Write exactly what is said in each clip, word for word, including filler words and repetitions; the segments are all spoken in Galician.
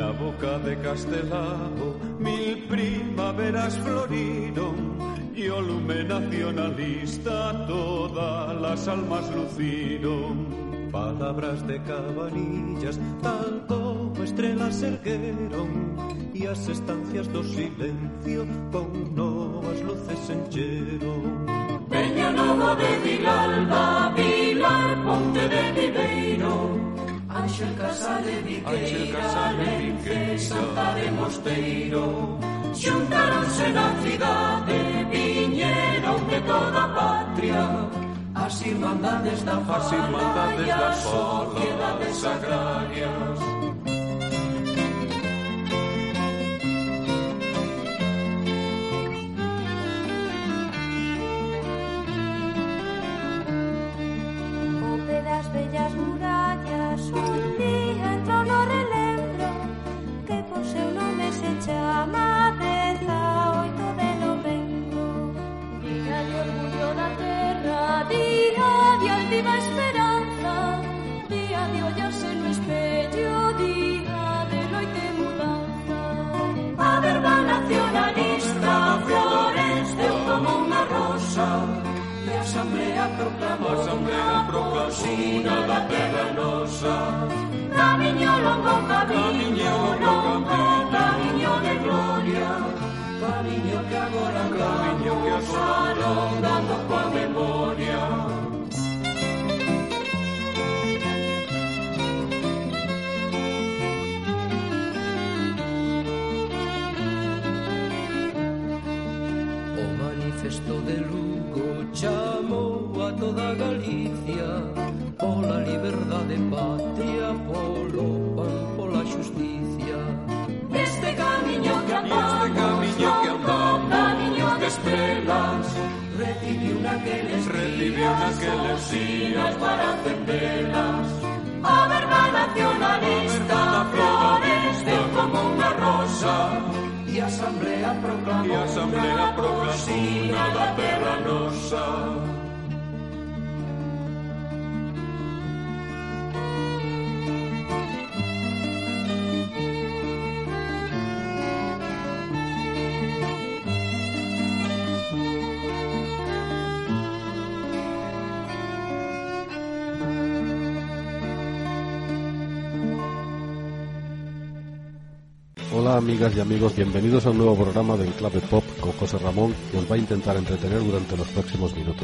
na boca de Castelao mil primaveras floriron y o lume nacionalista todas las almas luciron. Palabras de Cabanillas tal como estrelas ergueron y as estancias do silencio con novas luces encheron. Peña Nova de Vilalba, Vilar, Ponte de Ribeiro, Ángel Casale, Viqueira, Lence, Santa de Mosteiro. Xuntaronse na cidade, viñeron de toda a patria, as irmandades da fala e as sociedades agrarias. Bellas murallas un día entrou no relembro que por seu nome se chama dezaoito de novembro. Día de orgullo da terra, día de altiva esperanza, día de ollarse no espello, día de loite mudanza. A verba nacionalista floresceu como unha rosa e a asamblea proclamou Asamblea proclamou da terra nosa. Camiño longo, camiño longo, camiño de gloria, camiño que agora Camiño que agora andando coa memoria. O manifesto de Lugo chamou a toda Galicia pola liberdade patria, polo pan, pola xusticia. Este camiño que andamos, este camiño que andamos, camiño de estrelas, Recibiu naqueles recibiu naqueles días para acendelas. A verba nacionalista floresceu como unha rosa e a asamblea proclamou e a asamblea proclamou da terra nosa. Hola amigas y amigos, bienvenidos a un nuevo programa de Enclave Pop con José Ramón, que os va a intentar entretener durante los próximos minutos.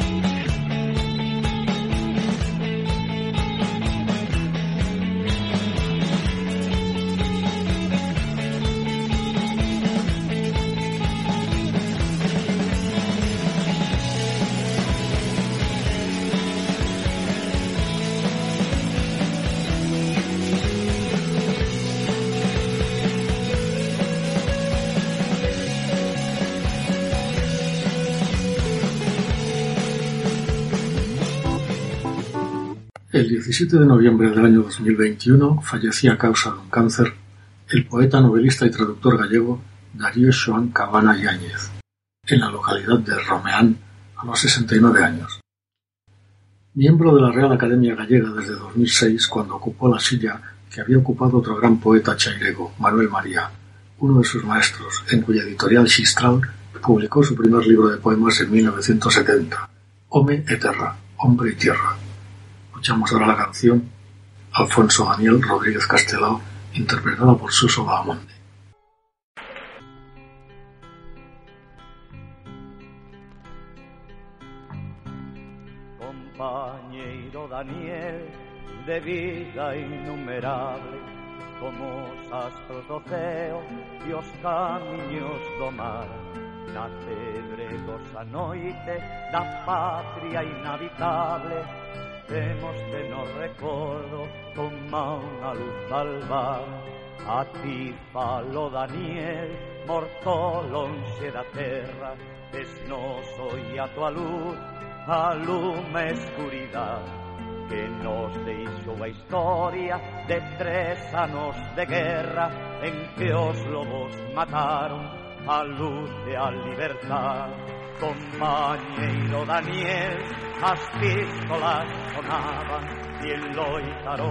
El diecisiete de noviembre del año dos mil veintiuno fallecía a causa de un cáncer el poeta, novelista y traductor gallego Darío Xoán Cabana Yáñez, en la localidad de Romeán, a los sesenta y nueve años. Miembro de la Real Academia Gallega desde dos mil seis, cuando ocupó la silla que había ocupado otro gran poeta chairego, Manuel María, uno de sus maestros, en cuya editorial Xistral publicó su primer libro de poemas en mil novecientos setenta, Home e Terra, Hombre y Tierra. Escuchamos ahora la canción Alfonso Daniel Rodríguez Castelao, interpretada por Suso Bahamonde. Compañeiro Daniel, de vida innumerable, como os astros do ceo e os camiños do mar, na cebregosa noite da patria inhabitable, temos de nos recordo como unha luz albar. A ti falo, Daniel, morto lonxe da terra, desnoso e a tua luz a lume escuridade que nos deixou a historia de tres anos de guerra en que os lobos mataron a luz e a libertad. Compañeiro Daniel, as pistolas sonaban e loitaron un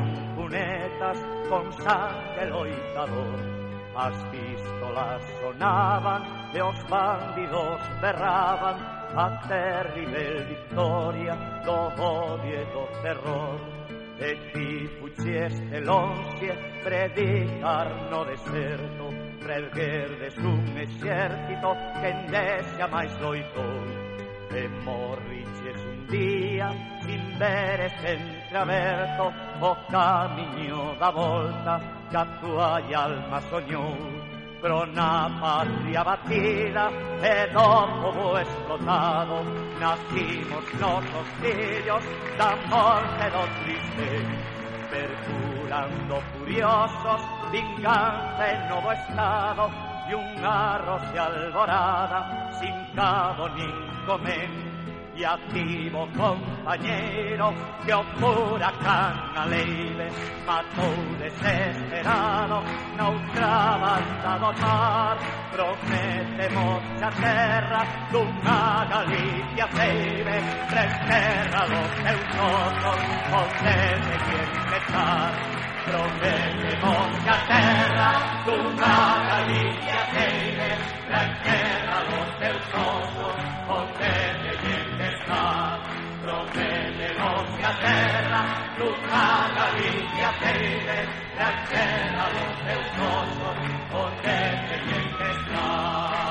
lunetas con sangue loitador. As pistolas sonaban e os bandidos berraban a terrible victoria do odio e do terror. E ti fucheste lonxe predicar no deserto, preerguerdes un exército que endexia máis loitou. E morriches un día sin veres entreaberto o camiño da volta que a túa alma soñou. Pero na patria batida e do povo explotado nacimos nosos fillos da morte do triste, percurando furiosos vinganza en novo estado e unha roce alborada sin cabo nin comén. E activo compañeiro que o furacán aleive matou desesperado na outra banda do mar. Prometemos a terra dunha Galicia ceibe, presterra dos teus ojos onde te quieres estar. Prometemos a terra dunha Galicia ceibe, presterra dos teus ojos onde te quieres estar. Prometemos a terra dunha Galicia ceibe, presterra dos teus ojos onde te quieres estar.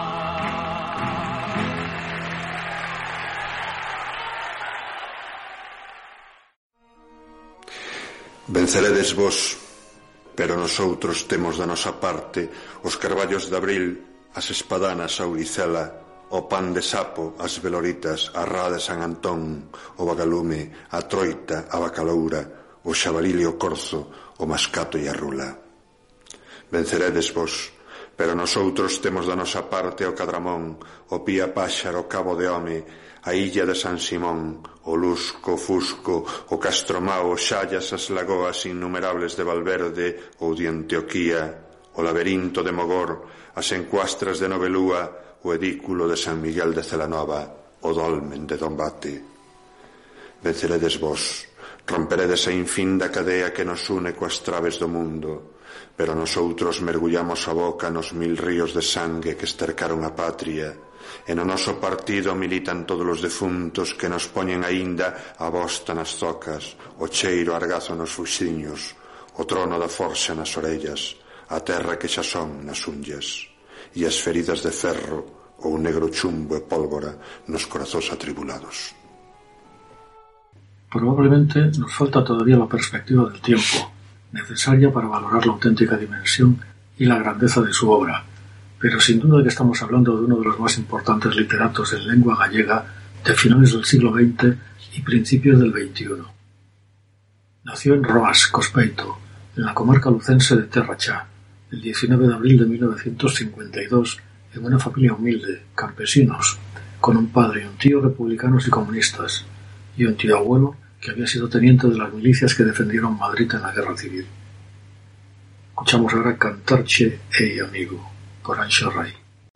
Venceredes vos, pero nosoutros temos da nosa parte os carballos de abril, as espadanas a Uricela, o pan de sapo, as veloritas, a rá de San Antón, o vagalume, a troita, a bacaloura, o xabalil e o corzo, o mascato e a rula. Venceredes vos, pero nosoutros temos da nosa parte o Cadramón, o pía páxaro, o cabo de home, a illa de San Simón, o Lusco, o Fusco, o Castromao, o Xallas, as lagoas innumerables de Valverde ou de Antioquía, o laberinto de Mogor, as encuastras de Novelúa, o edículo de San Miguel de Celanova, o dolmen de Dombate. Venceredes vos, romperedes a infinda cadea que nos une coas traves do mundo, pero nosoutros mergullamos a boca nos mil ríos de sangue que estercaron a patria, e no noso partido militan todos os defuntos que nos poñen aínda a bosta nas zocas, o cheiro argazo nos fuxiños, o trono da forxa nas orellas, a terra que xa son nas unllas, e as feridas de ferro ou negro chumbo e pólvora nos corazóns atribulados. Probablemente nos falta todavía la perspectiva del tiempo, necesaria para valorar la auténtica dimensión y la grandeza de su obra, pero sin duda que estamos hablando de uno de los más importantes literatos en lengua gallega de finales del siglo veinte y principios del veintiuno. Nació en Roas, Cospeito, en la comarca lucense de Terrachá, el diecinueve de abril de mil novecientos cincuenta y dos, en una familia humilde, campesinos, con un padre y un tío republicanos y comunistas, y un tío abuelo que había sido teniente de las milicias que defendieron Madrid en la Guerra Civil. Escuchamos ahora Cantarche e Amigo, por Anxo Rey.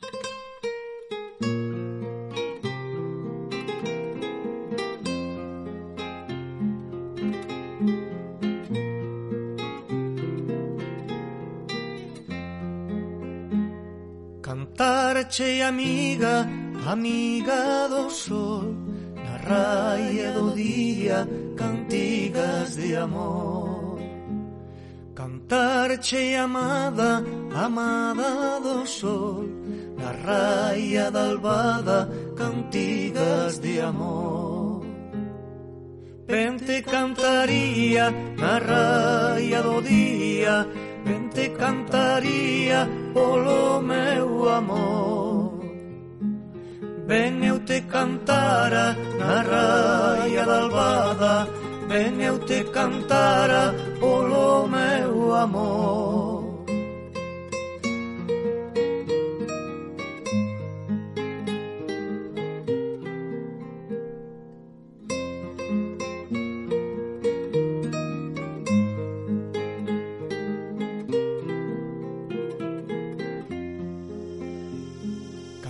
Cantarche amiga, amiga do sol, na raia do día, cantigas de amor. Cantarche amada, amada do sol, na raia da albada, cantigas de amor. Vente cantaría na raia do día, vente cantaría polo meu amor. Ben eu te cantara na raia da albada, ben eu te cantara polo meu amor.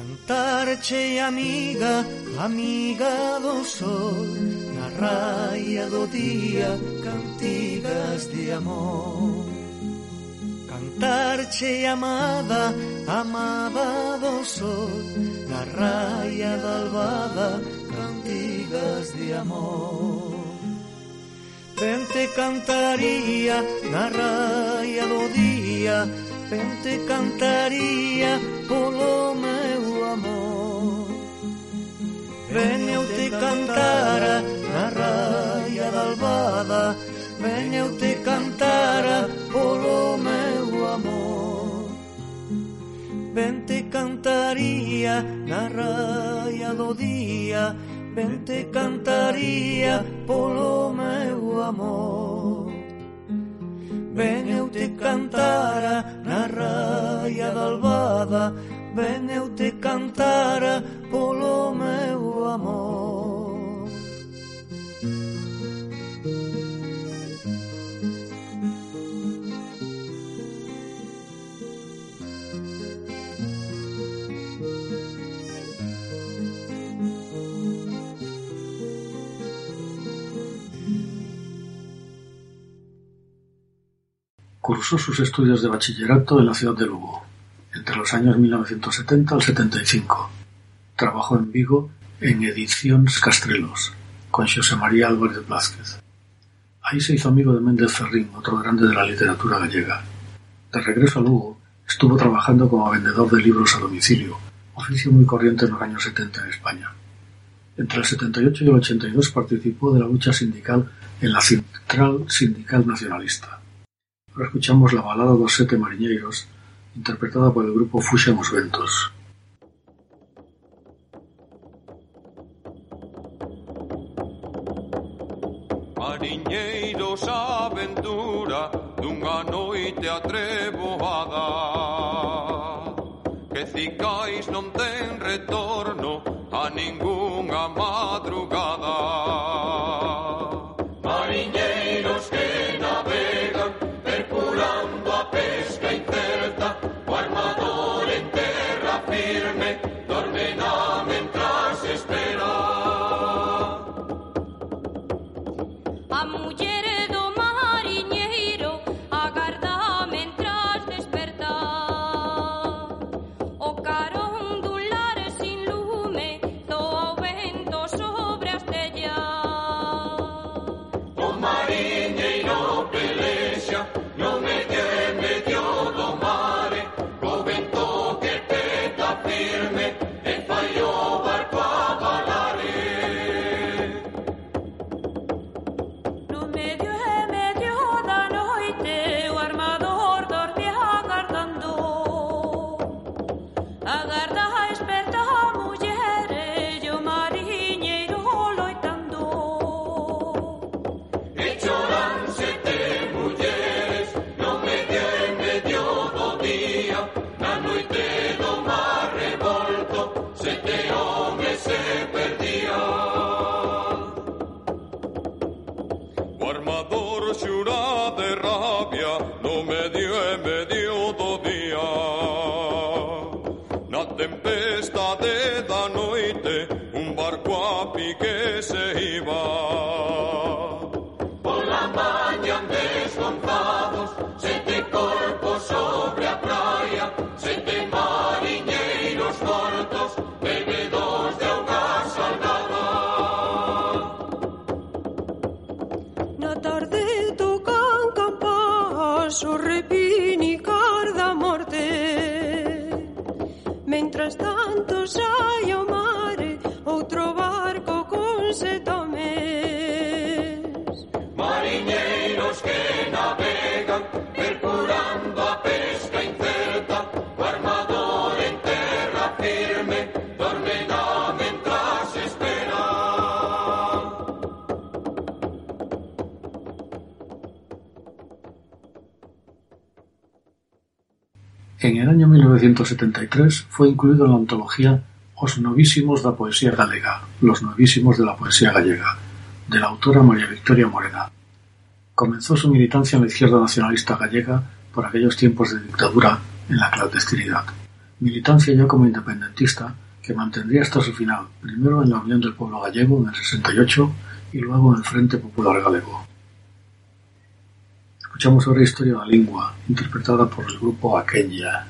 Cantarche amiga, amiga do sol, na raia raia do día, cantigas de amor. Cantarche, amada, amada do sol, na raia da albada, cantigas de amor. Vente cantaría na raia do día, vente cantaría polo meu amor. Ven eu te cantara na raia da albada, ven eu te cantara polo meu amor. Ven te cantaría na raia do día, ven te cantaría polo meu amor. Ven eu te cantara na raia da albada, ven eu te cantara polo meu amor. Cursó sus estudios de bachillerato en la ciudad de Lugo, entre los años mil novecientos setenta al setenta y cinco. Trabajó en Vigo en Edicións Castrelos, con Xosé María Álvarez Blázquez. Ahí se hizo amigo de Méndez Ferrín, otro grande de la literatura gallega. De regreso a Lugo, estuvo trabajando como vendedor de libros a domicilio, oficio muy corriente en los años setenta en España. Entre el setenta y ocho y el ochenta y dos participó de la lucha sindical en la Central Sindical Nacionalista. Ahora escuchamos la balada dos Sete Mariñeiros, interpretada por el grupo Fuxemos Ventos. Mariñeiros, a aventura dunha noite atreboada, que cicais non ten retorno a ningunha madrugada. Mariñeiros que navegan percurando a pesca incerta, o armador en terra firme dorme na mentras espera. A muller do mariñeiro agarda mentras desperta, o carón dun lar sin lume doa o vento sobre as tellas. O mariñeiro pelexa no medio en medio do mare, co vento que peta firme e fai o barco a balare. No medio e medio da noite o armador dorme agardando, agarda esperta a muller e o mariñeiro loitando. E choran sete mulleres no medio en medio do día, na noite do mar revolto sete homes se perdían. O armador xura de rabia no medio en medio do día, na tempestade da noite un barco a pique se iba. Pola mañan desgonzados sete corpos sobre a praia, sete mariñeiros mortos bebedos de auga salgada. Na tarde tocan campás o repinicar da morte, mentras tanto sai ao mare outro barco con sete homes. Mariñeiros que navegan percurando a pesca incerta, o armador en terra firme dorme na mentras espera. En el año mil novecientos setenta y tres fue incluido en la antología Os Novísimos da Poesía Galega, Los Novísimos de la Poesía Gallega, de la autora María Victoria Morena. Comenzó su militancia en la izquierda nacionalista gallega por aquellos tiempos de dictadura en la clandestinidad. Militancia ya como independentista que mantendría hasta su final, primero en la Unión del Pueblo Gallego en el sesenta y ocho y luego en el Frente Popular Galego. Escuchamos ahora Historia da Lingua, interpretada por el grupo Aquenlla.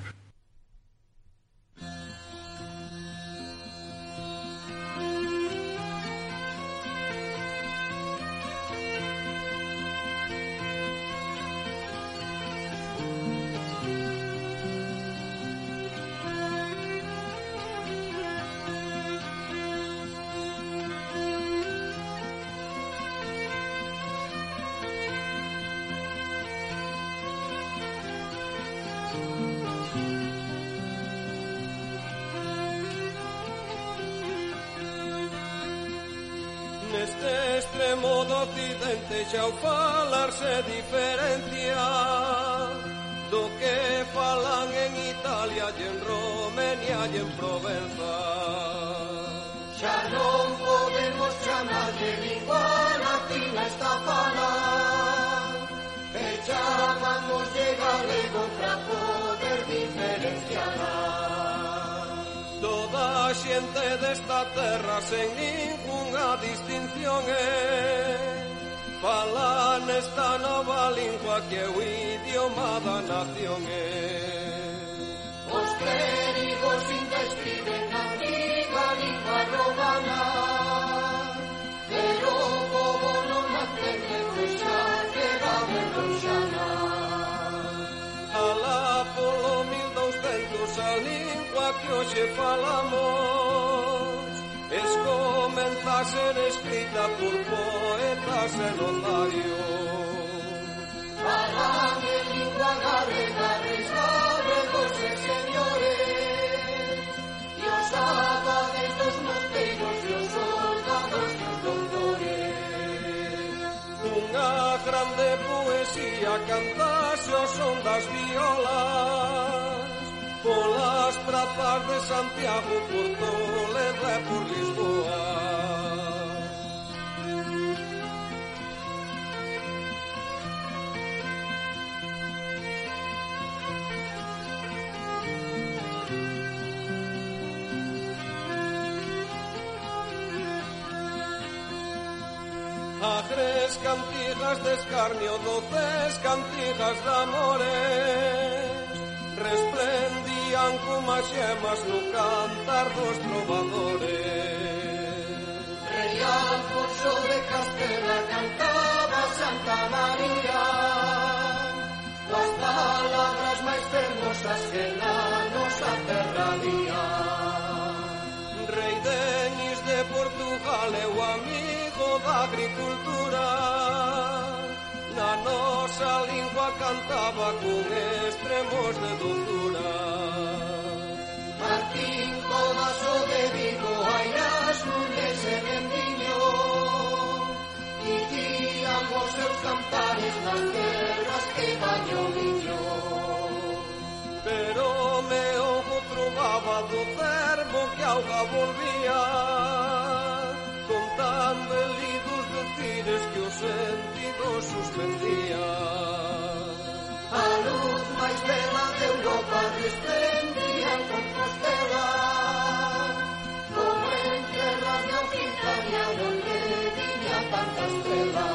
Neste extremo do occidente xa o falar se diferencia do que falan en Italia e en Romania e en Provenza. Xa non podemos chamar de lingua latina esta falar, e chamamos de galego pra poder diferenciarla. Toda a xente desta terra sen ningunha distinción é fala nesta nova lingua que é o idioma da nación é. Os clérigos inda escriben na antiga lingua romana, pero o povo non a entende, pois xa queda vergonxana. Alá polo mil douscentos a lingua que hoxe falamos escomenta a ser escrita por poetas e notarios. Falan en lingua galega reis galegos e señores, e os abades dos mosteiros e os soldados e os doutores. Unha grande poesía cantase ao son das violas polas prazas de Santiago, por Toledo e por Lisboa. Agres cantigas de escarnio, doces cantigas de amores resplendían como as xemas no cantar dos trovadores. Rei Alfonso de Castela cantaba Santa María, coas palabras máis fermosas que na nosa terra día. Rei Denis de Portugal é o amigo da agricultura, na nosa lingua cantaba con extremos de dulzura. Martín Codaso de Vigo, Airas, Núñez e Mendiño dicían os seus cantares nas terras que baño viño. Pero me ojo trovaba do cervo que auga volvía, contando elidos decires que os sentidos suspendía. A luz máis bela de Europa resplendía en Compostela, como en terras de Occitania donde viña tanta estrela.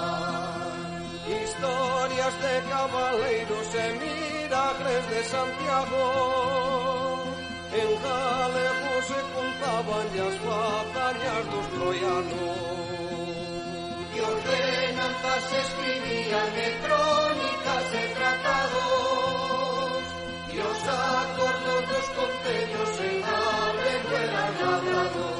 Historias de cabaleiros e milagres de Santiago, en galego se contaban as batallas dos troianos. E ordenanzas se escribían e crónicas e tratados, e os acordos dos concellos en galego eran labrados.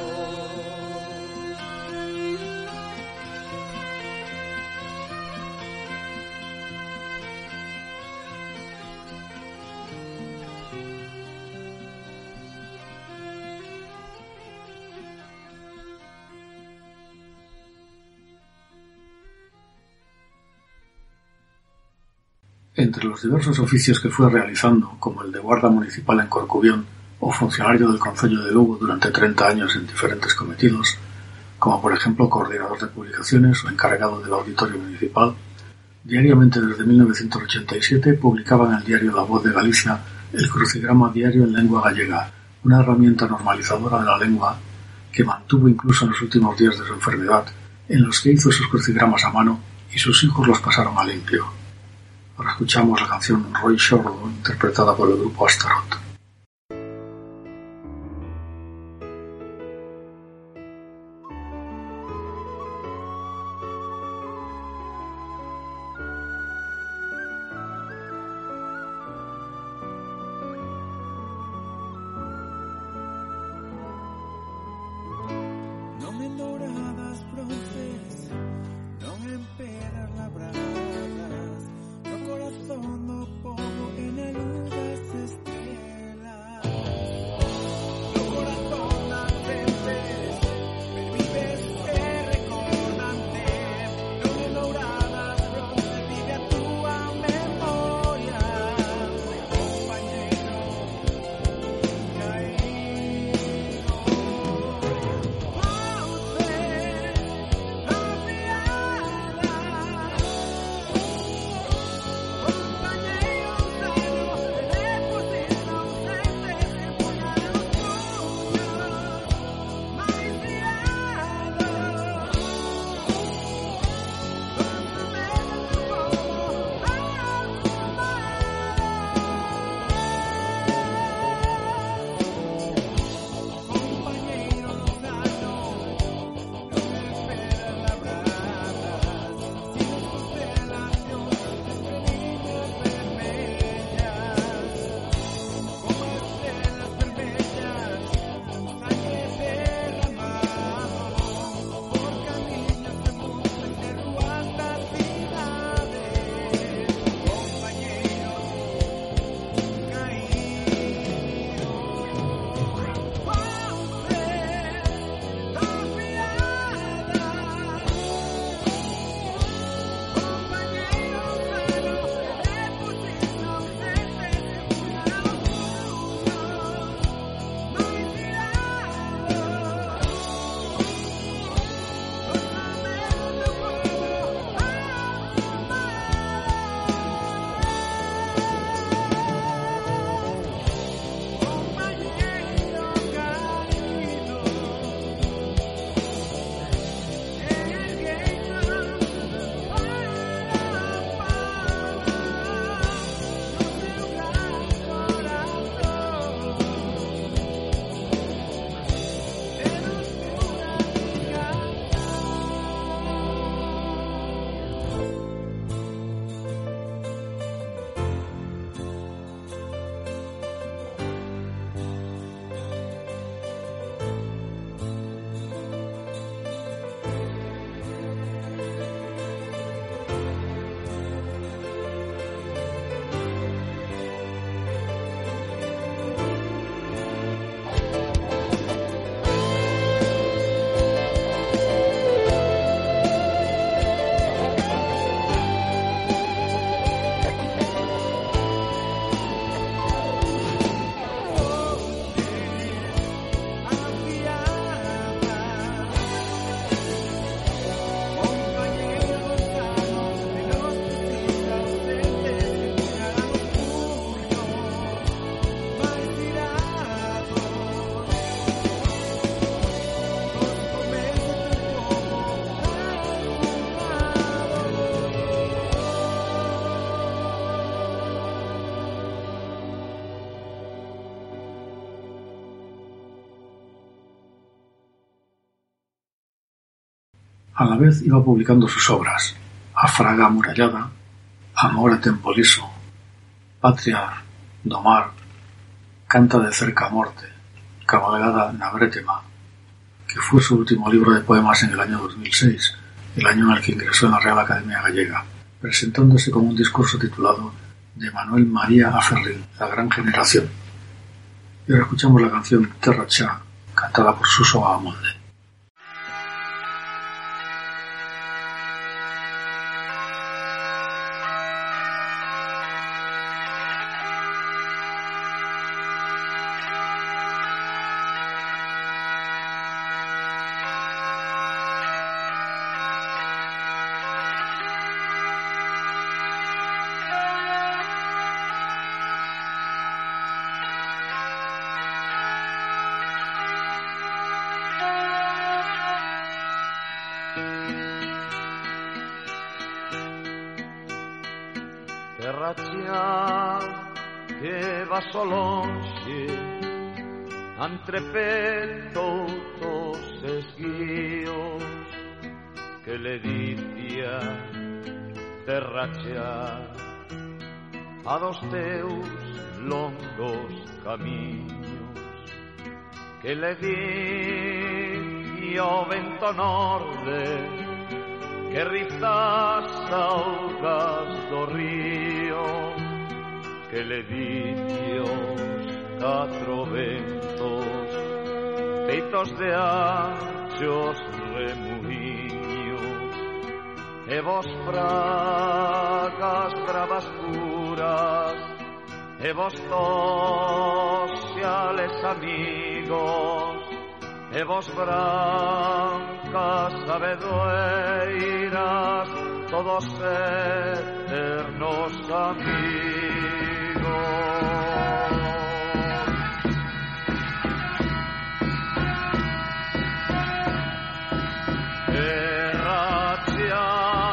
Entre los diversos oficios que fue realizando, como el de guarda municipal en Corcubión o funcionario del Concello de Lugo durante treinta años en diferentes cometidos, como por ejemplo coordinador de publicaciones o encargado del auditorio municipal, diariamente desde mil novecientos ochenta y siete publicaba en el diario La Voz de Galicia el crucigrama diario en lengua gallega, una herramienta normalizadora de la lengua que mantuvo incluso en los últimos días de su enfermedad en los que hizo sus crucigramas a mano y sus hijos los pasaron a limpio. Ahora escuchamos la canción Roy Shordo, interpretada por el grupo Astaroth. A la vez iba publicando sus obras: A Fraga amurallada, Amore Tempoliso, Patria, Domar, Canta de cerca a morte, Cabalgada na Bretema, que fue su último libro de poemas en el año dos mil seis, el año en el que ingresó en la Real Academia Gallega, presentándose con un discurso titulado De Manuel María Aferrín, la gran generación. Y ahora escuchamos la canción Terra Cha, cantada por Suso Amonde. Thank you. terra xa que va so lonxe entre todos esguíos que le dicía terra xa a dos teus longos camiños que le di o vento norde que rizas augas do río que le di os catro ventos feitos de anchos remuiños e vos fragas bravas puras e vos sociales amigos e vos brancas sabedoeiras todos eternos amigos. Terra xa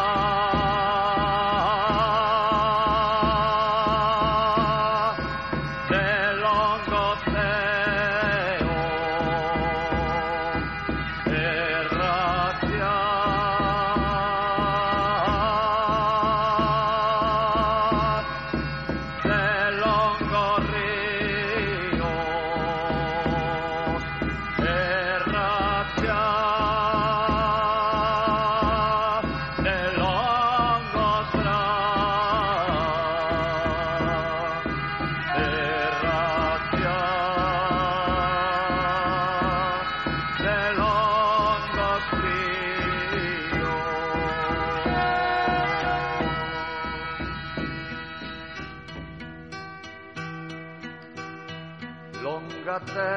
longa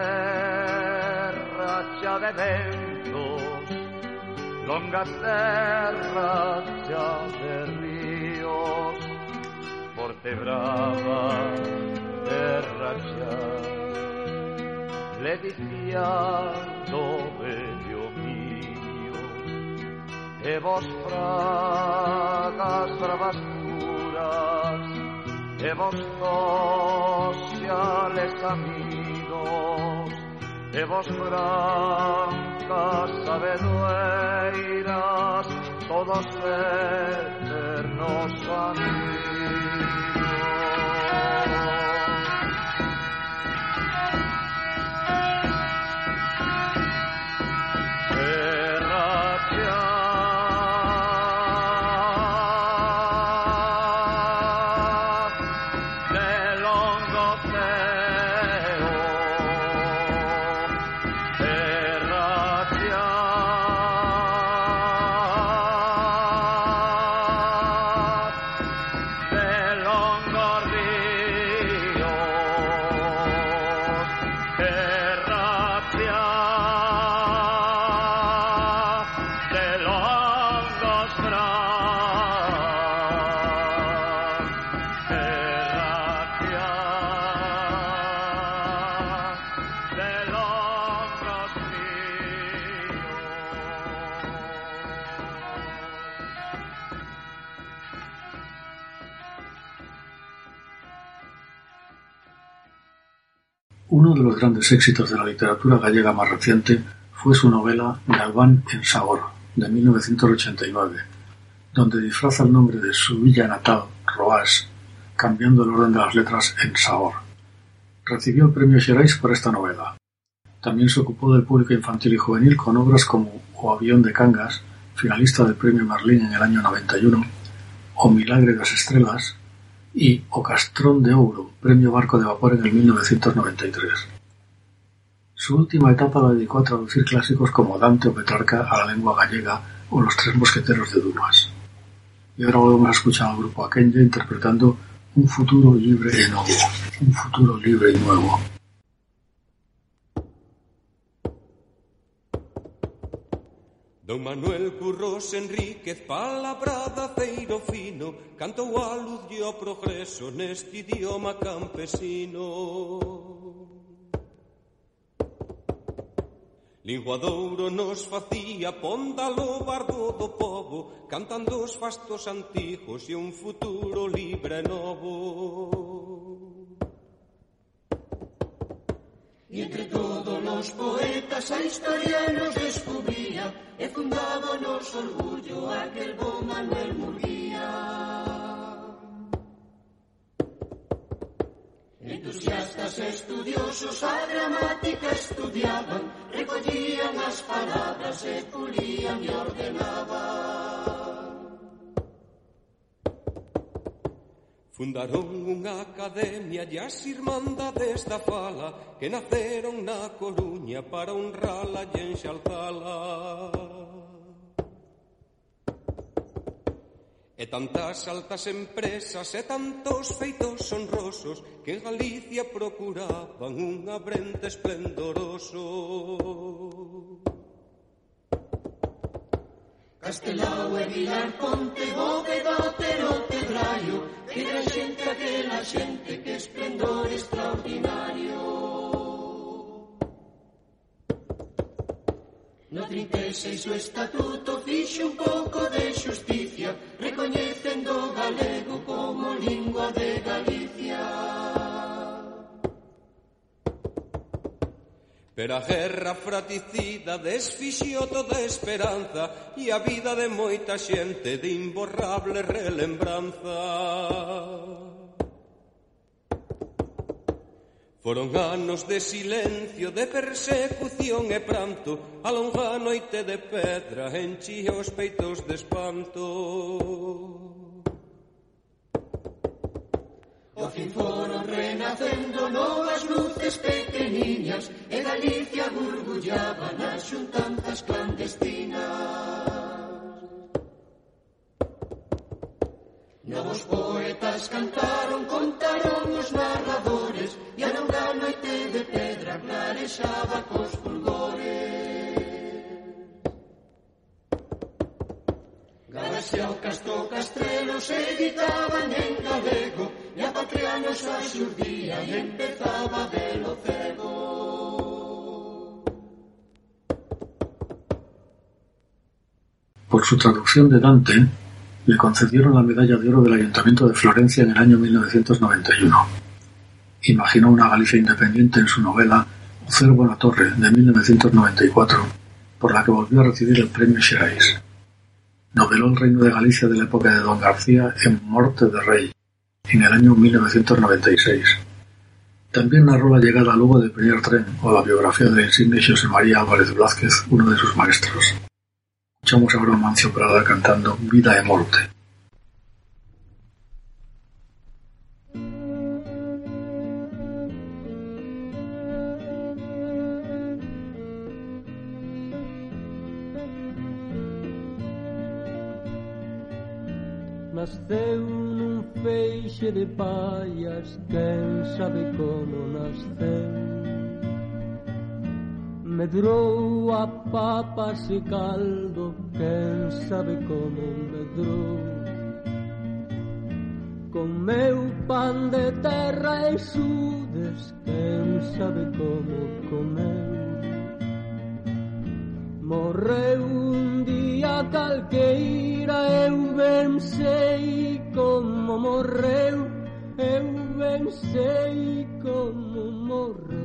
terra xa de ventos, longa terra xa de ríos, forte brava terra xa, le dicía do vello mío, e vos fragas bravas puras, e vos sociales amigos, e vos brancas sabedoeiras, todos eternos amigos. Terra xa Uno de los grandes éxitos de la literatura gallega más reciente fue su novela Galván en Sabor, de mil novecientos ochenta y nueve, donde disfraza el nombre de su villa natal, Roás, cambiando el orden de las letras en Sabor. Recibió el premio Xerais por esta novela. También se ocupó del público infantil y juvenil con obras como O avión de Cangas, finalista del premio Merlín en el año noventa y uno, O milagre das estrelas, y O Castrón de Ouro, premio Barco de Vapor en el mil novecientos noventa y tres. Su última etapa la dedicó a traducir clásicos como Dante o Petrarca a la lengua gallega o Los tres mosqueteros de Dumas. Y ahora volvemos a escuchar al grupo Aquenlla interpretando Un futuro libre y nuevo. Un futuro libre y nuevo. Don Manuel Curros Enríquez, palabrada feiro fino, cantou a luz e o progreso neste idioma campesino. Linguadouro nos facía Póndalo bardo do pobo, cantando os fastos antigos e un futuro libre novo. Y entre todos los poetas a historia nos descubría e fundaba nos orgullo aquel bo Manuel Murguía. Entusiastas estudiosos a gramática estudiaban, recollían as palabras e pulían e ordenaban. Fundaron unha academia e as irmandades da fala que naceron na Coruña para honrala e enxaltala. E tantas altas empresas e tantos feitos honrosos que en Galicia procuraban un abrente esplendoroso. Castelao e Vilar Ponte, Bóveda, Otero, Tedraio, que era xente aquela xente, que esplendor extraordinario. No trinta e seis o estatuto fixe un pouco de xusticia, recoñecendo o galego como lingua de Galicia. Pero a guerra fratricida desfixió toda esperanza e a vida de moita xente de imborrable relembranza. Foron anos de silencio, de persecución e pranto, a longa noite de pedra enchía os peitos de espanto. Ao fin foron renacendo novas luces pequeniñas e Galicia burbullaba nas xuntanzas clandestinas. Novos poetas cantaron, contaron os narradores e a longa noite de pedra clarexaba cos fulgores. Galaxia o Castro Castrelo se editaban en galego e a patria nos axurdía e empezaba a velo cego. Por su traducción de Dante, le concedieron la Medalla de Oro del Ayuntamiento de Florencia en el año mil novecientos noventa y uno. Imaginó una Galicia independiente en su novela O cervo na torre, de mil novecientos noventa y cuatro, por la que volvió a recibir el premio Xerais. Noveló el reino de Galicia de la época de Don García en Morte de Rey, en el año mil novecientos noventa y seis. También narró la llegada a Lugo del primer tren, o la biografía del insigne José María Álvarez Blázquez, uno de sus maestros. Escuchamos ahora a Mancio Prada cantando Vida e Morte. Nasceu nun feixe de pallas, quen sabe como nasceu. Medrou a papas e caldo, quen sabe como medrou. Comeu pan de terra e sudes, quen sabe como comeu. Morreu un día calqueira, eu ben sei como morreu, eu ben sei como morreu.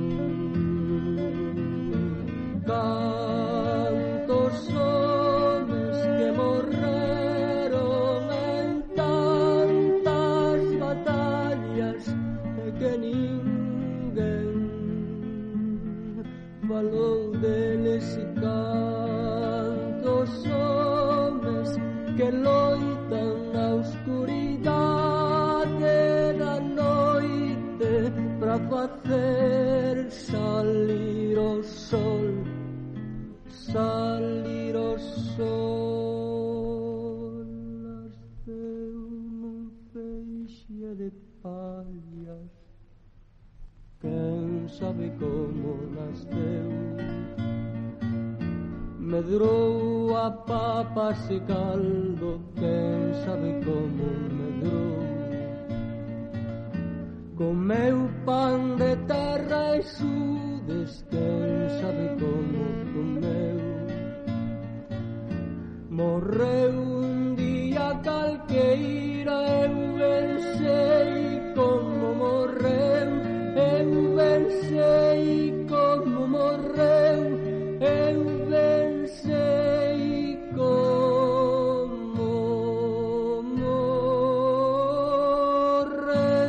Cantos homes que morreron en tantas batallas e que ninguén falou deles, e cantos homes que loitan na oscuridade da noite pra facer salir o sol, salir o sol. Nasceu nun feixe de pallas, quen sabe como nasceu. Medrou a papas e caldo, quen sabe como medrou. Comeu pan de terra e sudes, quen sabe como calqueira eu ben sei como morreu, eu ben sei como morreu, eu ben sei como morreu.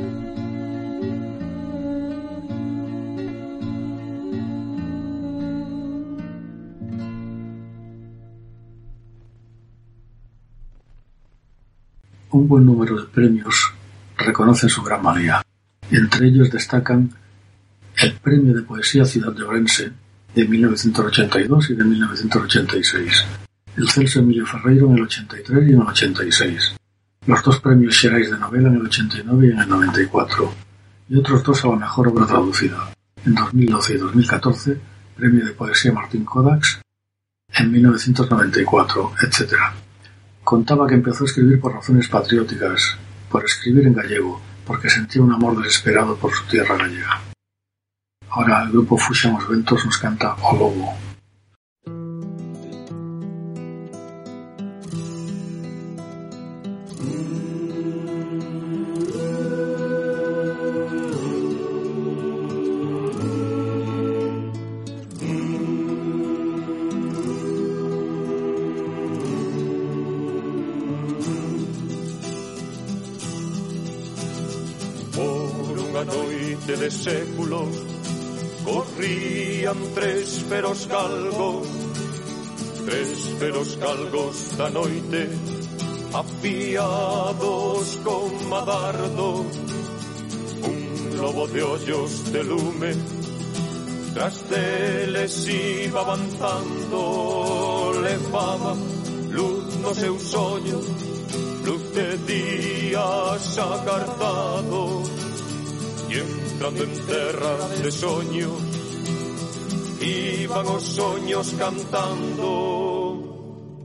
Un buen número de premios reconocen su gran valía. Entre ellos destacan el Premio de Poesía Ciudad de Ourense de mil novecientos ochenta y dos y de mil novecientos ochenta y seis, el Celso Emilio Ferreiro en el ochenta y tres y en el ochenta y seis, los dos premios Xerais de novela en el ochenta y nueve y en el noventa y cuatro, y otros dos a la mejor obra traducida, en dos mil doce y dos mil catorce, Premio de Poesía Martín Kodax en mil novecientos noventa y cuatro, etcétera. Contaba que empezó a escribir por razones patrióticas, por escribir en gallego, porque sentía un amor desesperado por su tierra gallega. Ahora el grupo Fuxan os Ventos nos canta O Lobo. Noite de séculos corrían tres feros galgos, tres feros galgos da noite, afiados como dardo, un lobo de ollos de lume, tras deles iba avanzando, levaba luz nos seus ollos, luz de días acartados, y entrando en terra de soños, iban os soños cantando.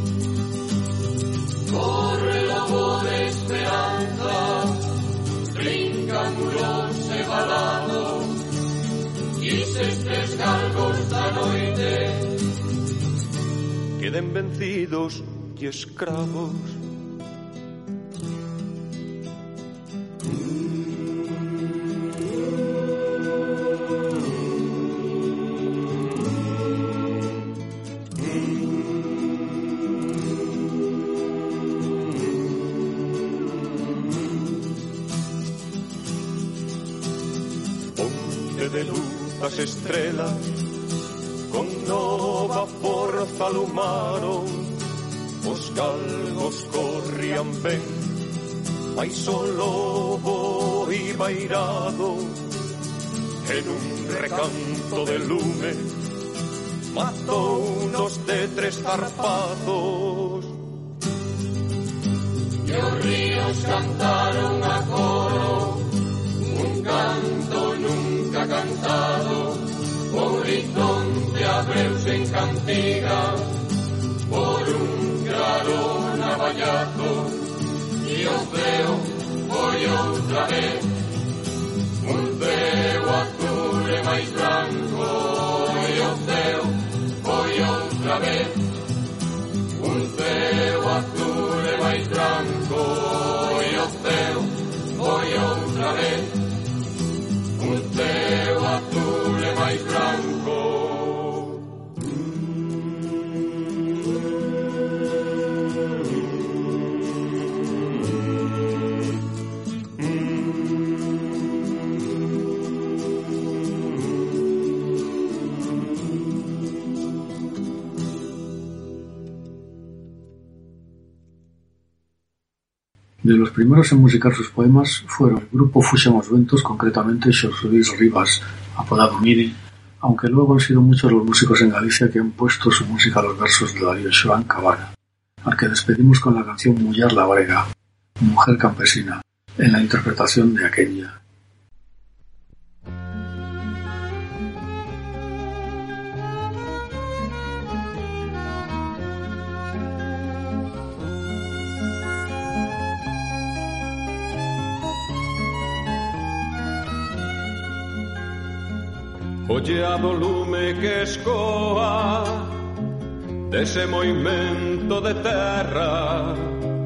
Corre lobo de esperanza, brincan muros e balados, quises tres galgos da noite, queden vencidos y escravos. De luz as estrelas con nova forza alumaron, os galgos corrían ben, mais o lobo iba irado, en un recanto de lume matou unos de tres zarpazos, e os ríos cantaron a coro un canto nunca cantado, o horizonte abreuse en cantiga por un claro navallazo, e o ceo foi outra vez un ceo azul e máis branco, e o ceo foi outra vez un ceo azul e máis branco, e o ceo foi outra vez un ceo azul e máis branco. De los primeros en musicar sus poemas fueron el grupo Fuxan os Ventos, concretamente Xosé Luis Rivas, apodado Miri, aunque luego han sido muchos los músicos en Galicia que han puesto su música a los versos de Darío Xoán Cabana, al que despedimos con la canción Mullar Labrega, Mujer Campesina, en la interpretación de Aquella. Olleado lume que escoa dese movimento de terra,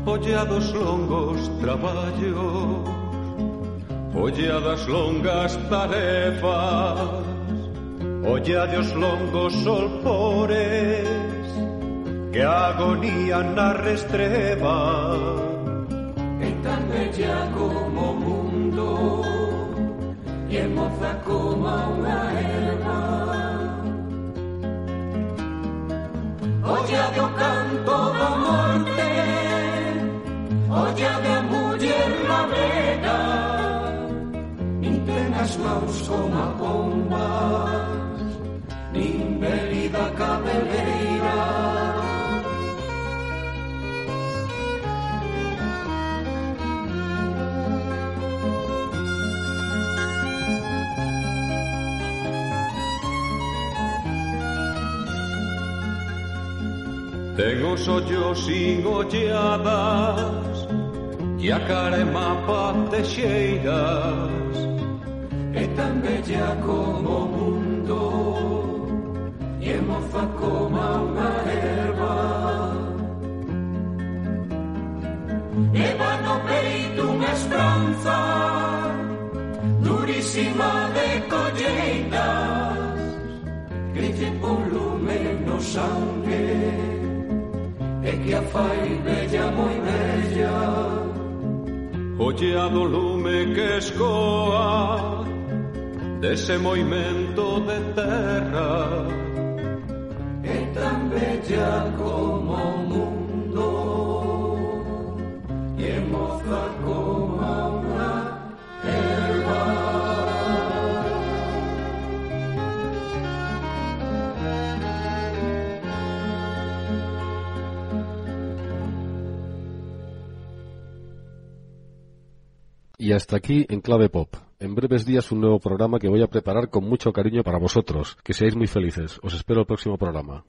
olla dos longos traballos, olla das longas tarefas, olla dos longos solpores que agonían na restreba. É tan bella como o mundo e é moza como unha erva. Olla do canto da morte, olla da muller labrega, nin ten as mãos como a pombas, nin belida cabeleira. Ten os ollos sin olladas e a cara é mapa de xeiras. É tan bella como o mundo e é moza como unha erva. Leva no peito unha esperanza durísima de colleitas, que lle pon lume no sangue e que a fai bella, moi bella. Olla do lume que escoa dese movimento de terra. É tan bella como o mundo e é moza como unha erva. Y hasta aquí en Clave Pop. En breves días un nuevo programa que voy a preparar con mucho cariño para vosotros. Que seáis muy felices. Os espero el próximo programa.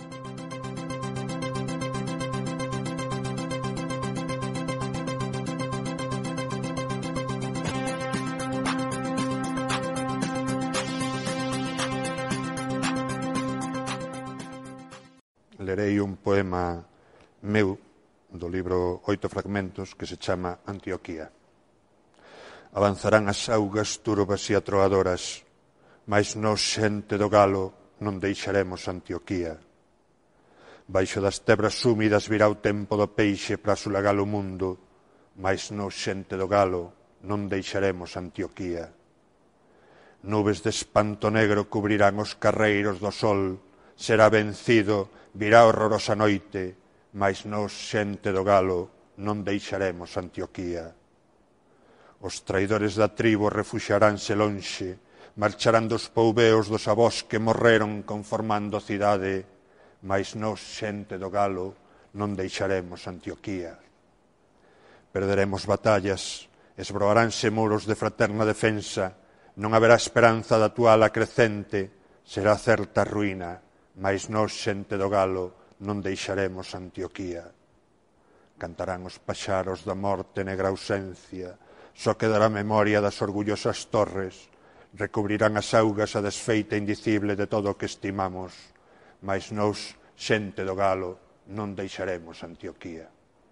Lerei un poema meu do libro Oito Fragmentos que se chama Antioquía. Avanzarán as augas turbas e atroadoras, mais nós, xente do galo, non deixaremos Antioquía. Baixo das tebras húmidas virá o tempo do peixe para sulagar o mundo, mais nós, xente do galo, non deixaremos Antioquía. Nubes de espanto negro cubrirán os carreiros do sol, será vencido, virá horrorosa noite, mais nós, xente do galo, non deixaremos Antioquía. Os traidores da tribo refuxaránse lonxe, marcharán dos poubeos dos avós que morreron conformando a cidade, mais nós, xente do galo, non deixaremos Antioquía. Perderemos batallas, esbroaránse muros de fraterna defensa, non haberá esperanza da actual acrecente, será certa ruína, mais nós, xente do galo, non deixaremos Antioquía. Cantarán os paxaros da morte negra ausencia, só quedará memoria das orgullosas torres, recubrirán as augas a desfeita indicible de todo o que estimamos, mais nós, xente do galo, non deixaremos Antioquía.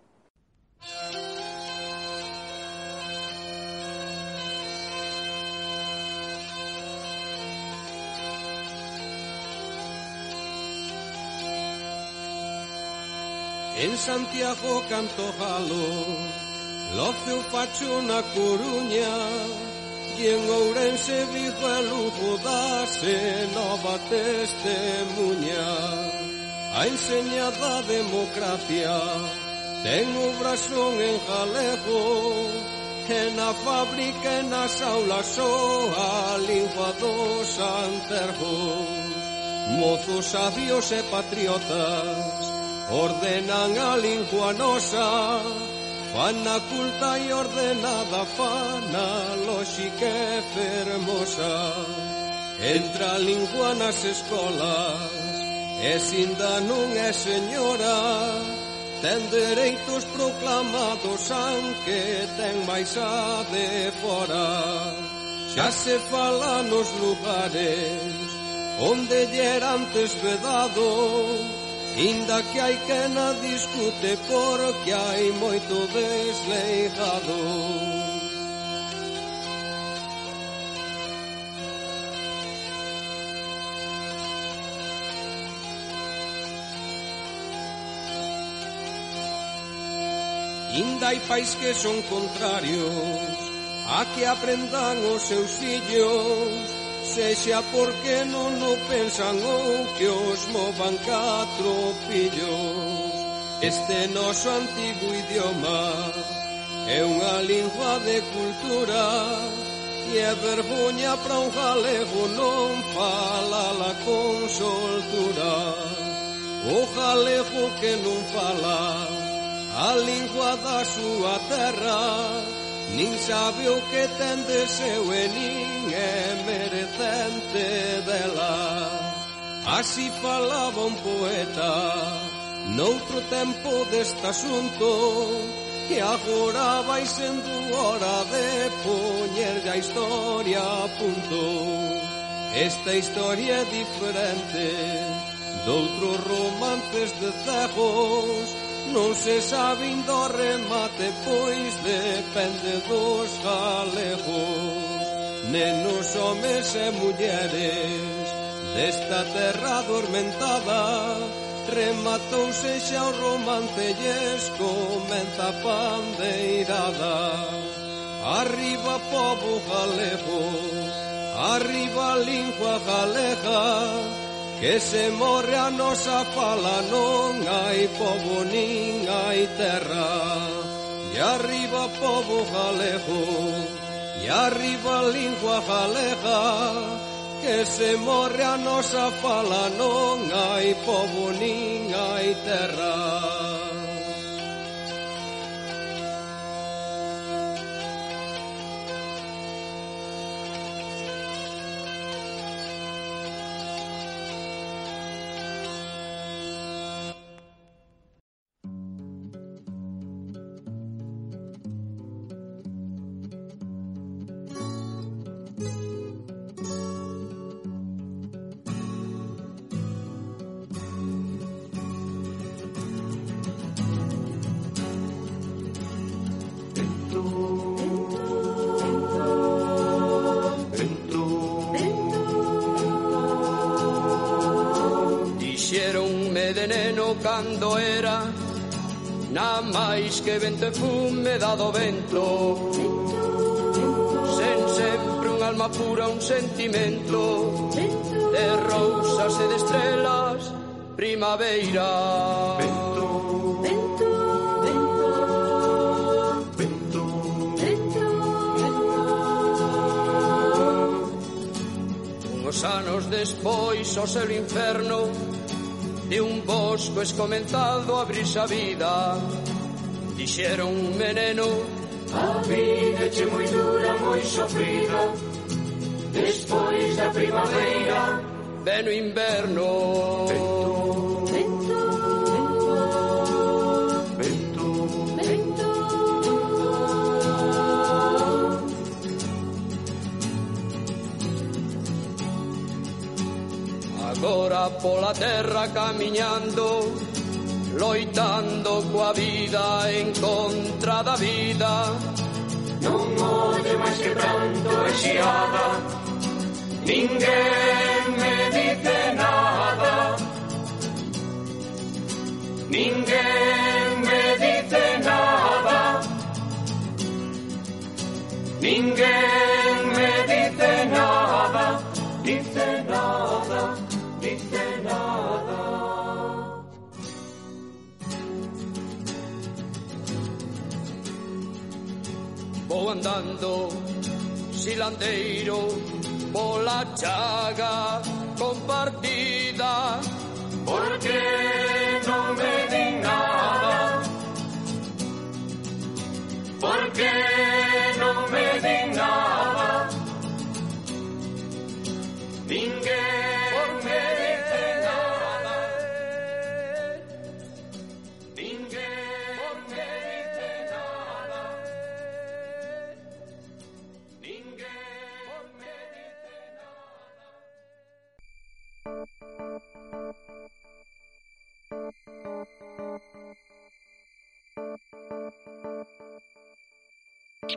En Santiago canto galo, Loce o Pacho na Coruña, e en Ourense Vigo e Lugo dase nova testemunha. A enseñada democracia ten o brasón en galego, que na fábrica e nas aulas soa a lingua dos antergos. Mozos sabios e patriotas ordenan a lingua nosa, fana culta e ordenada, fana lóxica e fermosa. Entra a lingua nas escolas e sinda non é señora, ten dereitos proclamados aunque ten máis a de fora. Xa se fala nos lugares onde lle era antes vedado, inda que hai que na discute porque hai moito desleijado. Inda hai pais que son contrarios a que aprendan os seus fillos, sexa porque non o pensan ou que os movan catro pillos. Este noso antigo idioma é unha lingua de cultura e é vergoña para un galego non falala con soltura. O galego que non fala a lingua da súa terra nin sabe o que ten de seu e nin é merecente dela. Así falaba un poeta noutro tempo deste asunto, que agora vai sendo hora de poñerlle a historia a punto. Esta historia é diferente doutros romances de cegos, non se sabe indo remate, pois depende dos galegos. Nenos, homes e mulleres desta terra adormentada, rematouse xa o romance e comeza a pandeirada. Arriba pobo galego, arriba lingua galega, que se morre a nosa fala non hai pobo nin hai terra. E arriba pobo galego, e arriba lingua galega, que se morre a nosa fala non hai pobo nin hai terra. Cando era na máis que vento e fume dado vento, sen sempre un alma pura, un sentimento de rousas e de estrelas, primavera. Vento, vento, vento, vento, vento. Unhos anos despois o céu inferno de un bosco escomenzado a abrirse a vida, dixeron un veneno: a vida che moi dura, moi sofrida, despois da primavera ven o inverno. Vento, vento, vento, vento. Agora pola terra camiñando, loitando coa vida en contra da vida, non ode máis que pranto e xiada, ninguén me dice nada, ninguén me dice nada, ninguén me dice nada, dice nada, dice nada. Vou andando silandeiro pola chaga compartida, porque non me din nada, porque non me din nada, ninguén me dice nada, ninguén me dice nada, ninguén me dice nada.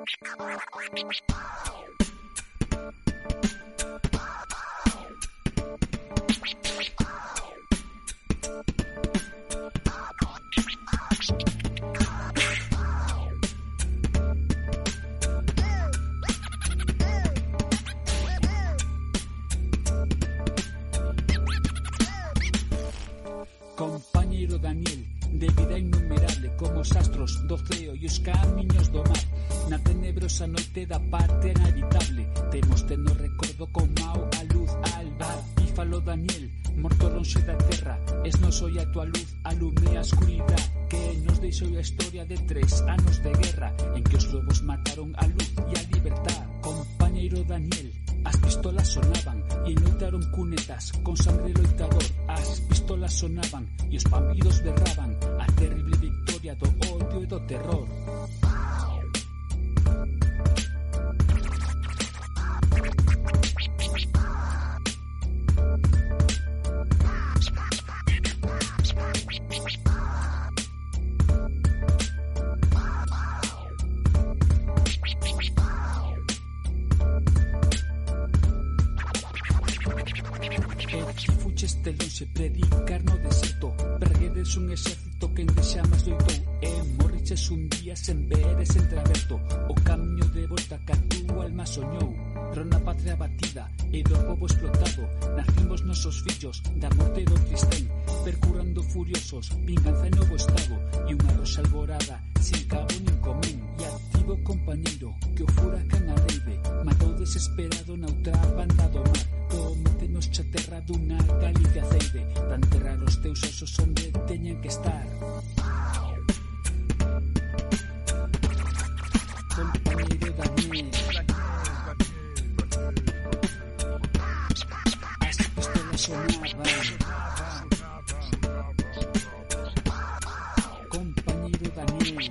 Compañeiro Daniel, de vida innumerable como os astros do ceo e os camiños do mar. Na tenebrosa noite da parte inhabitable temos teno recordo con mau a luz alba. E falou Daniel, morto lonxe da terra, es nos oi a tua luz, alume a escuridade que nos deixou a historia de tres anos de guerra en que os lobos mataron a luz e a libertad. Compañeiro Daniel, as pistolas sonaban e loitaron cunetas con sangre loitador. As pistolas sonaban e os vampiros berraban a terrible victoria do odio e do terror. Se predicar no deserto, perguedes un exército que ende xa máis doitou e morriches un día sen veres entreaberto o camiño de volta que a túa alma soñou. Pero na patria batida e do pobo explotado nacimos nosos fillos da morte do cristén, percurrando furiosos vinganza en novo estado e unha roxa alborada sin cabo nin comén. E activo compañeiro que o furacán arreibe matou desesperado na outra banda do mar. Cométenos cha terra dunha Galicia ceibe para enterrar os teus osos onde teñen que estar. Compañeiro Daniel, as pistolas sonaban. Compañeiro Daniel,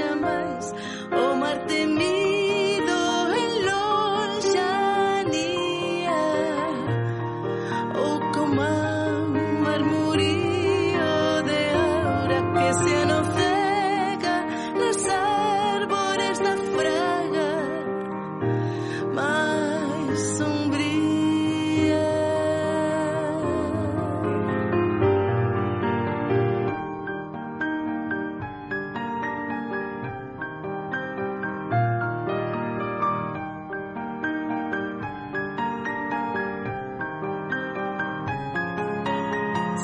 o mar temido en lonxanía.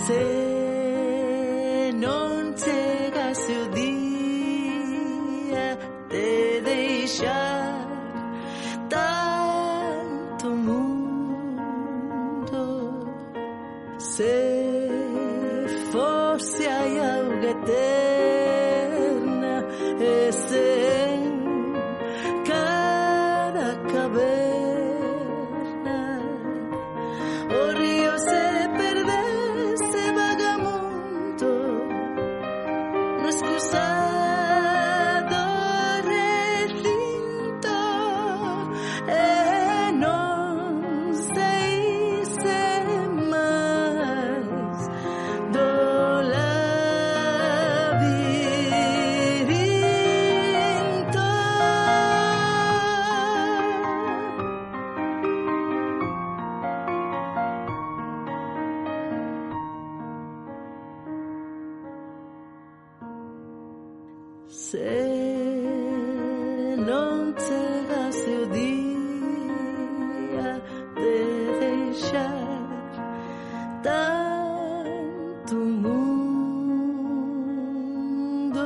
Se non chegase o día de deixar tanto mundo, se fose hai auga eterna e sen cada caverna o río se perdese vagamundo no escusado recinto e non sei se máis do labirinto. Se non chegase o día de deixar tanto mundo.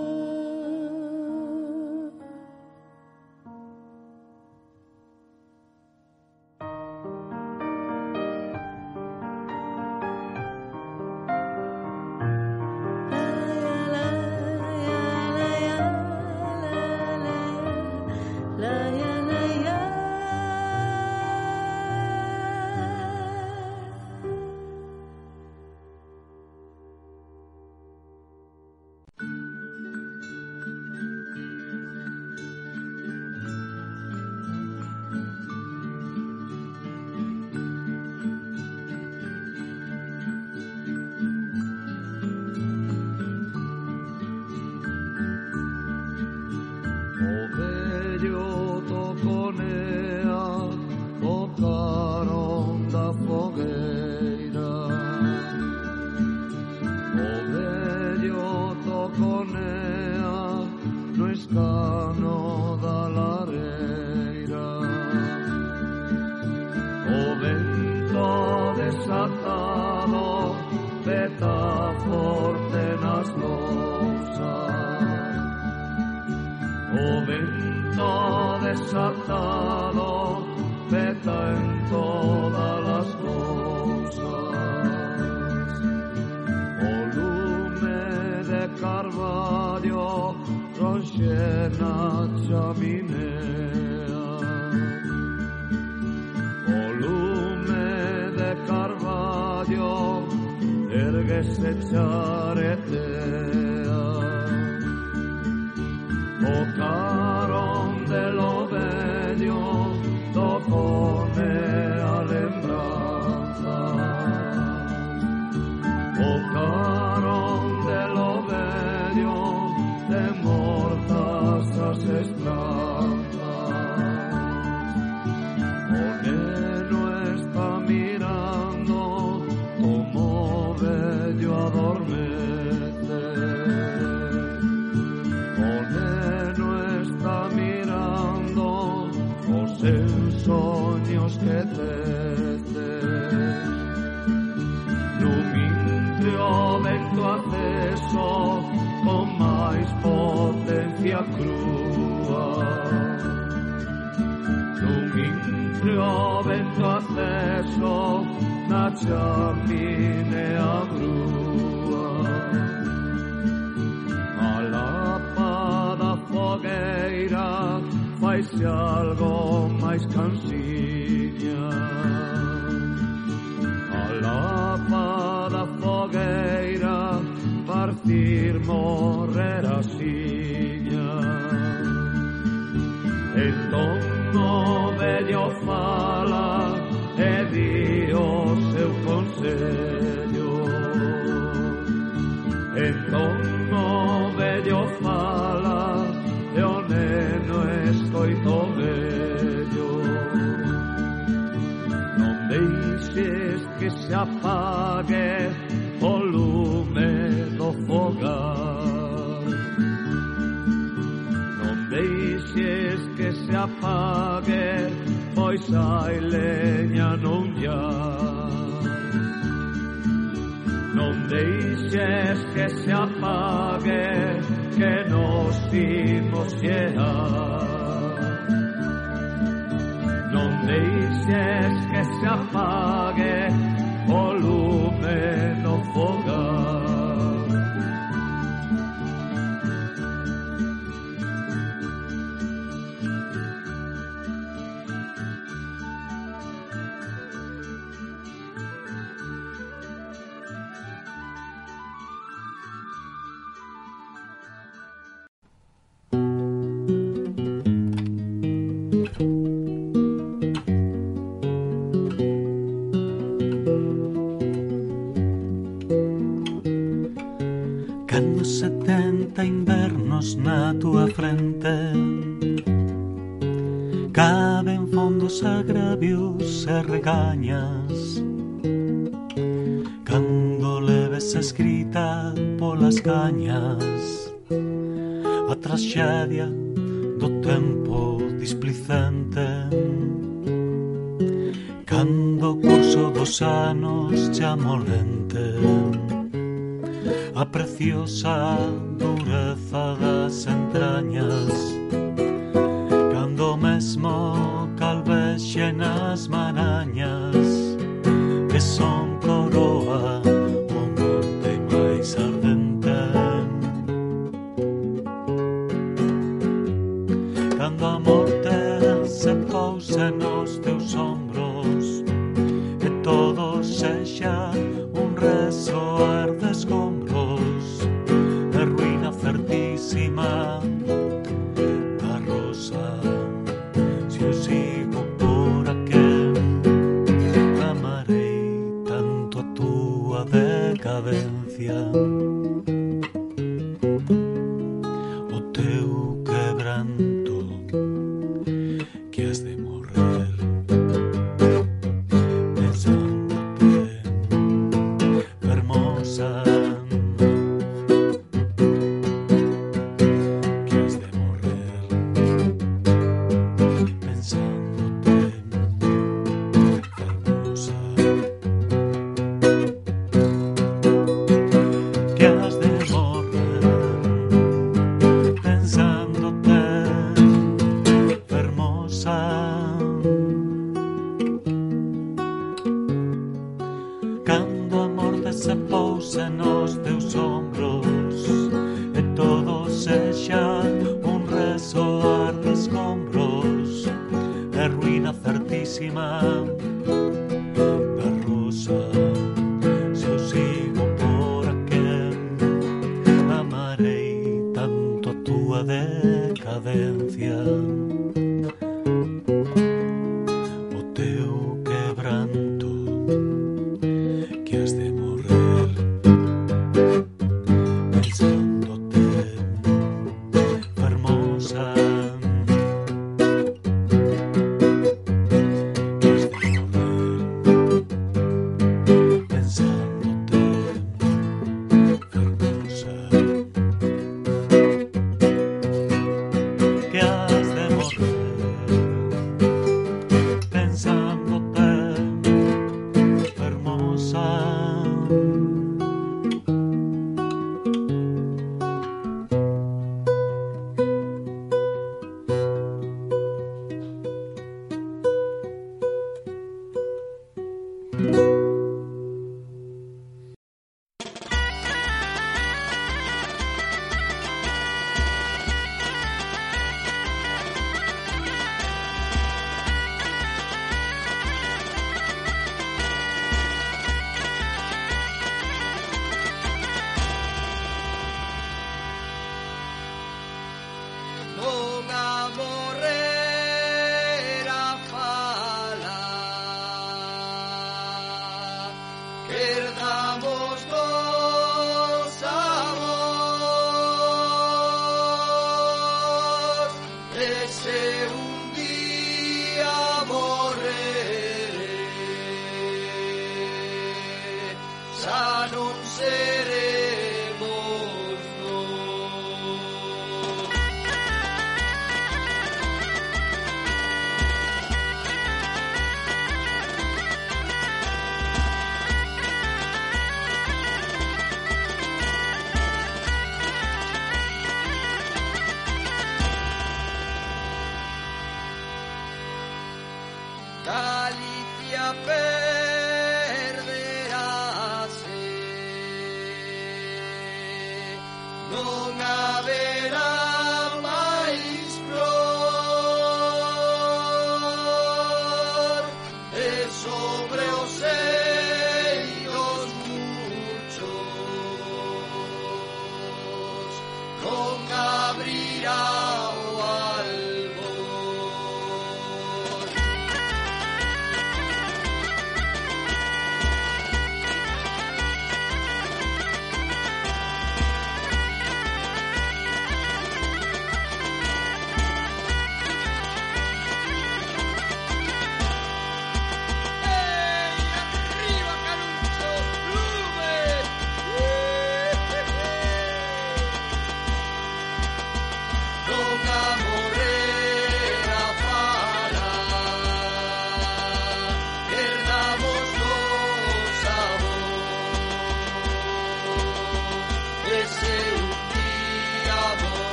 La, ya, la, ya. O vello toconea o carón da fogueira. O vello toconea no escano da lareira. O vento desatado peta forte nas lousas. O vento desatado peta en todas las cosas. O lume de carvalho ronxe na chaminea. O lume de carvalho erguese charetea. O carón de lo bello tocone a lembranza. O carón de lo bello de mortas as esperanzas. O neno está mirando como bello adormece. O neno está mirando os seus soños que tece. No mintrio vento aceso con máis potencia crúa. No mintrio vento aceso na chaminea grúa. A lapa da fogueira faise algo máis cansiña. A lapa da fogueira partir morrer asiña. Entón o vello fala e di o seu consello. Entón o vello fala e o neno escoito vello. Non deixes que se apague o lume do fogar. Non deixes que se apague, pois hai leña non ya. non deixes que se apague, que nos imos chegar. Non deixes que se apague o lume no fogar. Cando setenta invernos na túa frente caben fondos agravios e regañas, cando leves escrita polas cañas a traxedia do tempo displicente, cando o curso dos anos xa molente a preciosa dureza das entrañas, cando mesmo calvexen as marañas que son coroa o monte máis ardente, cando a morte se pousa nos teus ombros e todo sexa un resoar de escombros, certísima da rosa. Se eu sigo por aquel, amarei tanto a túa decadencia, o teu quebranto, que has de morrer pensándote hermosa. Galicia perderase, non haberá máis flor, e sobre os eidos muchos non abrirá o albor.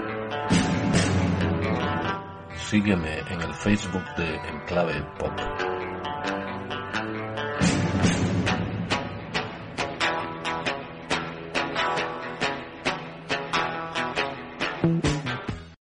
Sígueme en el Facebook de Enclave Pop.